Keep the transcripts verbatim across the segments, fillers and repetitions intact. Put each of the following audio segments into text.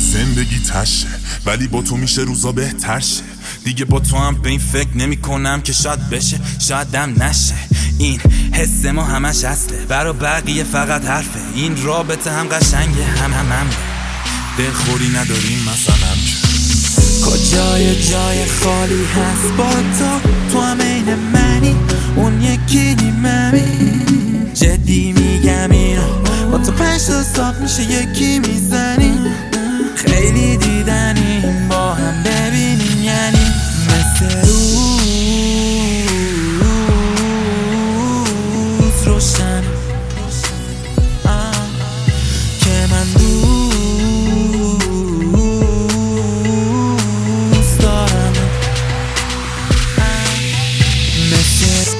زندگی تشه ولی با تو میشه روزا بهتر شه. دیگه با تو هم به این فکر نمی کنم که شاید بشه شاید هم نشه. این حس ما همش اصله، برا بقیه فقط حرفه. این رابطه هم قشنگه هم هم هم دلخوری نداریم مثلا. کجای جای خالی هست با تو، تو هم این منی اون یکی نیممی. جدی میگم اینو با تو پنج تا صاف میشه یکی میزنی. خیلی دیدنیم با هم ببینیم یعنی مثل روز روشن که من دوست دارم. مثل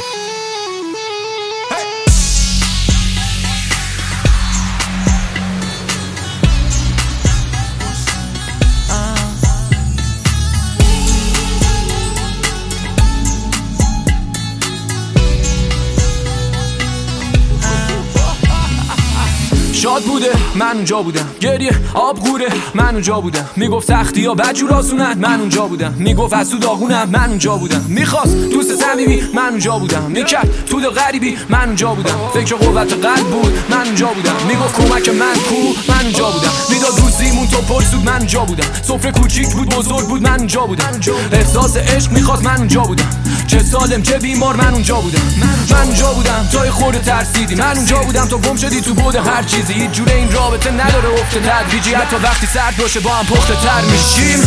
شاد بوده من اونجا بودم، گریه آب غوره من اونجا بودم. میگفت سختی ها بدجور آسونن من اونجا بودم. میگفت از تو داغونم من اونجا بودم. میخواست دوست صمیمی من اونجا بودم. میکرد تو دل غریبی من اونجا بودم. فکر قوت قلب بود من اونجا بودم. میگفت کمک من کو من اونجا بودم. میداد روزیمون تو پرسود من اونجا بودم. سفره کوچیک بود بزرگ بود من اونجا بودم. احساس عشق میخواست من اونجا بودم. چه سالم چه بیمار من اونجا بودم. من اونجا بودم تا خورده ترسیدی. من اونجا بودم تا گم شدی تو بود هر چیزی. هیچ جوره این رابطه نداره افت تدریجی. حتی وقتی سرد باشه با هم پخته تر میشیم.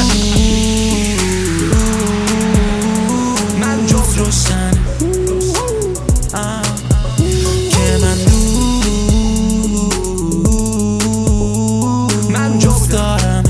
من جز روشن که من دوست من جز دارم.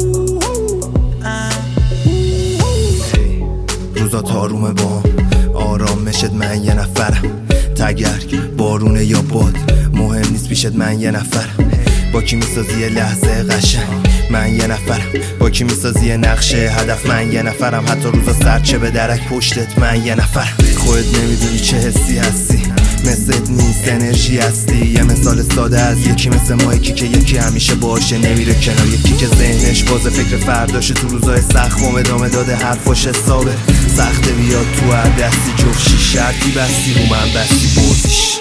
روزا تارومه با آرام میشد من یه نفرم. تگرگ بارونه یا باد مهم نیست پیشت من یه نفرم. با کی میسازی یه لحظه قشنگ من یه نفرم. با کی میسازی یه نقشه هدف من یه نفرم. حتی روزا سرچه به درک پشتت من یه نفرم. خودت نمیدونی چه حسی هستی، مثلت نیست انرژی هستی. یه مثال ساده از یکی مثل ما، یکی که یکی همیشه باشه نمیره کنار. یکی که ذهنش بازه فکر فرداشه تو روزای سخت و ادامه داده حرفاش حسابه. سخته بیاد تو هر دستی جفشی شرطی بستی رو من بستی بردیش.